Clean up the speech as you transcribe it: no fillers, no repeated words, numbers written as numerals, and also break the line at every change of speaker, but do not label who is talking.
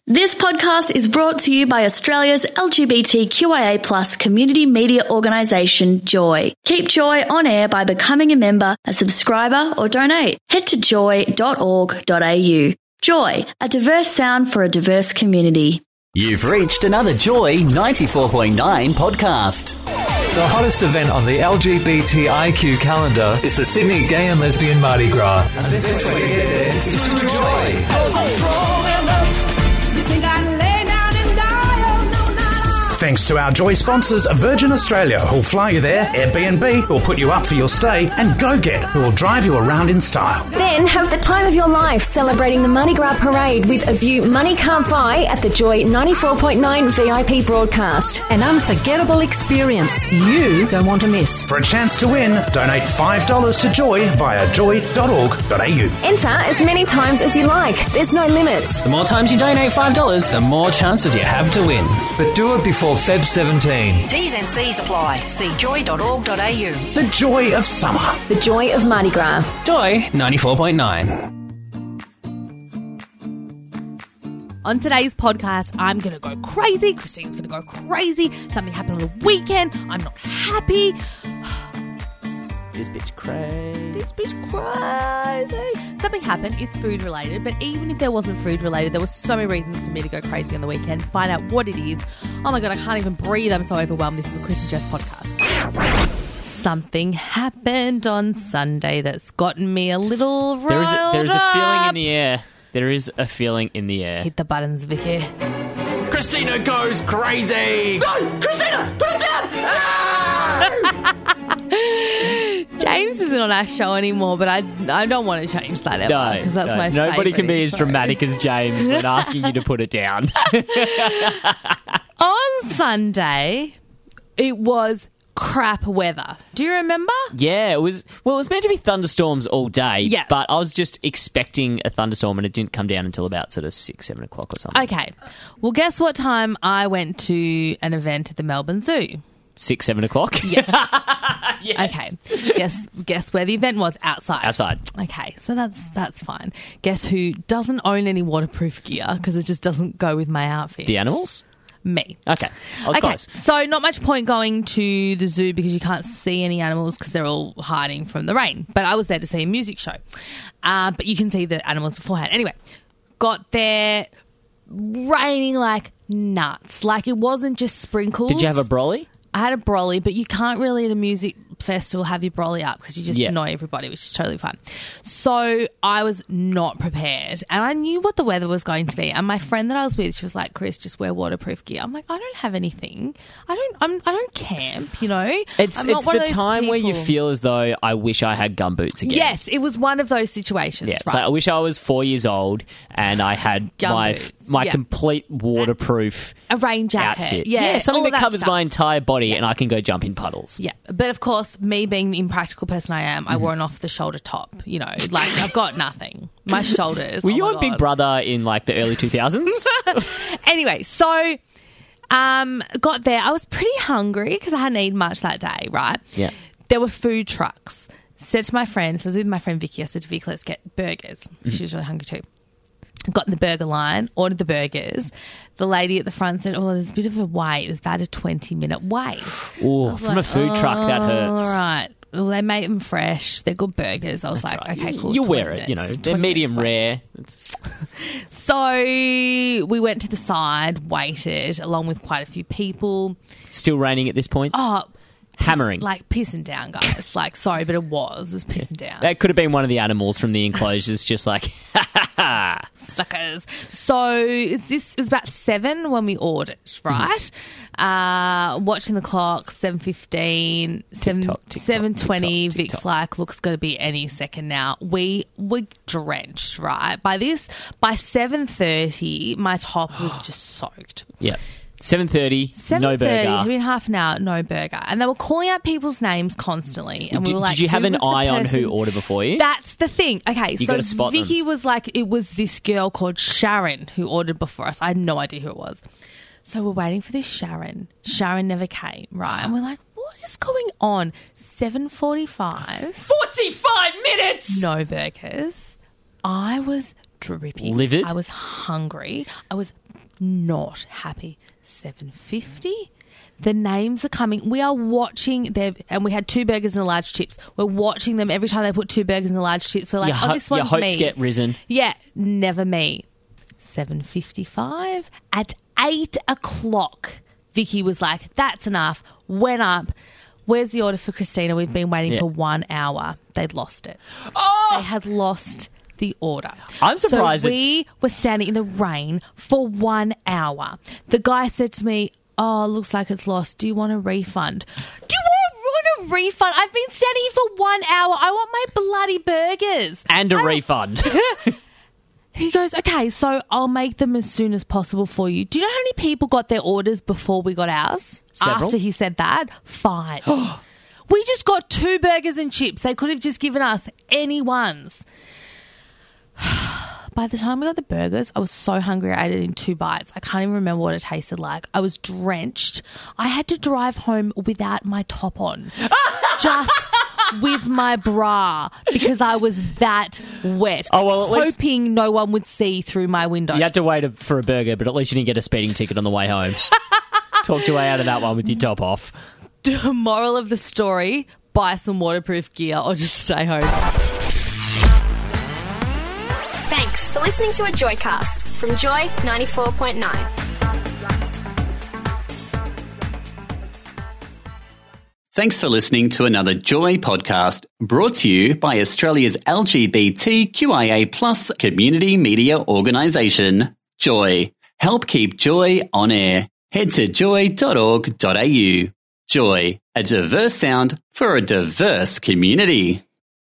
This podcast is brought to you by Australia's LGBTQIA+ community media organisation, Joy. Keep Joy on air by becoming a member, a subscriber or donate. Head to joy.org.au. Joy, a diverse sound for a diverse community.
You've reached another Joy 94.9 podcast.
The hottest event on the LGBTIQ calendar is the Sydney Gay and Lesbian Mardi Gras. And this way to get there is through Joy.
Thanks to our Joy sponsors, Virgin Australia, who'll fly you there, Airbnb, who'll put you up for your stay, and GoGet, who will drive you around in style.
Then have the time of your life celebrating the Mardi Gras Parade with a view money can't buy at the Joy 94.9 VIP broadcast.
An unforgettable experience you don't want to miss.
For a chance to win, donate $5 to Joy via joy.org.au.
Enter as many times as you like. There's no limits.
The more times you donate $5, the more chances you have to win.
But do it before Feb 17.
T's and C's apply. See joy.org.au.
The joy of summer.
The joy of Mardi Gras.
Joy 94.9.
On today's podcast, I'm going to go crazy. Christine's going to go crazy. Something happened on the weekend. I'm not happy.
This bitch crazy.
This bitch crazy. Something happened. It's food related. But even if there wasn't food related, there were so many reasons for me to go crazy on the weekend. Find out what it is. Oh my God, I can't even breathe. I'm so overwhelmed. This is the Chris and Jess podcast. Something happened on Sunday that's gotten me a little riled
There's a feeling
up.
in the air. There is a feeling in the air.
Hit the buttons, Vicky.
Christina goes crazy!
No! Christina! Put it down! Ah! James isn't on our show anymore, but I don't want to change that ever. Because that's my
nobody can be as
show.
dramatic as James when asking you to put it down.
On Sunday, it was crap weather. Do you remember?
Yeah, it was meant to be thunderstorms all day.
Yeah.
But I was just expecting a thunderstorm and it didn't come down until about sort of 6, 7 o'clock or something.
Okay. Well, guess what time I went to an event at the Melbourne Zoo?
6, 7 o'clock?
Yes.
Yes.
Okay. Guess where the event was? Outside.
Outside.
Okay, so that's fine. Guess who doesn't own any waterproof gear because it just doesn't go with my outfit?
The animals?
Me.
Okay. I was close.
So not much point going to the zoo because you can't see any animals because they're all hiding from the rain. But I was there to see a music show. But you can see the animals beforehand. Anyway, got there raining like nuts. Like it wasn't just sprinkles.
Did you have a brolly?
I had a brolly, but you can't really at a music festival have your brolly up because you just annoy everybody, which is totally fine. So I was not prepared and I knew what the weather was going to be. And my friend that I was with, she was like, Chris, just wear waterproof gear. I'm like, I don't have anything. I don't camp, you know?
It's the time where you
people.
feel as though I wish I had gumboots again.
Yes, it was one of those situations,
Yeah,
right?
so I wish I was 4 years old and I had my complete waterproof
a rain jacket.
outfit.
Yeah,
something
all
that covers
stuff.
my entire body and I can go jump in puddles.
Yeah, but of course, me being the impractical person I am, I wore an off-the-shoulder top, you know, like I've got nothing. My shoulders.
Were you on Big Brother in like the early 2000s?
Anyway, so got there. I was pretty hungry because I hadn't eaten much that day, right?
Yeah.
There were food trucks. Said to my friend, so I was with my friend Vicky, I said to Vicky, let's get burgers. She was really hungry too. Got in the burger line, ordered the burgers. The lady at the front said, oh, there's a bit of a wait. There's about a 20-minute wait.
Oh, from a food truck, that hurts.
All right. Well, they make them fresh. They're good burgers. I was
That's
like,
right.
okay, cool.
You
20
wear it,
minutes,
you know.
20
They're medium
minutes,
rare.
So we went to the side, waited, along with quite a few people.
Still raining at this point?
Oh,
hammering.
Like pissing down, guys. Like, sorry, but it was pissing down.
That could have been one of the animals from the enclosures just like, ha ha ha.
Suckers. So it was about 7 when we ordered, right? Watching the clock, 7:15, 7:20. Vic's like, look, it's going to be any second now. We were drenched, right? By 7:30, my top was just soaked.
Yeah. 7:30, no burger.
In half an hour, no burger. And they were calling out people's names constantly. And we were like,
did you have
who
an
was the
eye on
person?
who ordered before you?
That's the thing. Okay,
You gotta
so
spot them.
Vicky was like, it was this girl called Sharon who ordered before us. I had no idea who it was. So we're waiting for this Sharon. Sharon never came, right? And we're like, what is going on? 7:45.
45 minutes!
No burgers. I was dripping.
Livid?
I was hungry. I was not happy. $7.50. The names are coming. We are watching them, and we had 2 burgers and a large chips. We're watching them every time they put 2 burgers and a large chips. We're like, this one's
your hopes
me.
get risen.
Yeah, never me. $7.55. At 8 o'clock, Vicky was like, that's enough. Went up. Where's the order for Christina? We've been waiting for 1 hour. They'd lost it.
Oh!
They had lost the order.
I'm surprised.
So we were standing in the rain for 1 hour. The guy said to me, looks like it's lost. Do you want a refund? Do you want a refund? I've been standing here for 1 hour. I want my bloody burgers.
And a refund.
He goes, okay, so I'll make them as soon as possible for you. Do you know how many people got their orders before we got ours?
Several.
After he said that? 5. We just got 2 burgers and chips. They could have just given us any ones. By the time we got the burgers, I was so hungry I ate it in 2 bites. I can't even remember what it tasted like. I was drenched. I had to drive home without my top on. Just with my bra because I was that wet.
Oh, well, at least
hoping no one would see through my windows.
You had to wait for a burger, but at least you didn't get a speeding ticket on the way home. Talked your way out of that one with your top off.
The moral of the story, buy some waterproof gear or just stay home.
Thanks for listening to a Joycast from Joy 94.9.
Thanks for listening to another Joy podcast brought to you by Australia's LGBTQIA+ community media organisation, Joy. Help keep Joy on air. Head to joy.org.au. Joy, a diverse sound for a diverse community.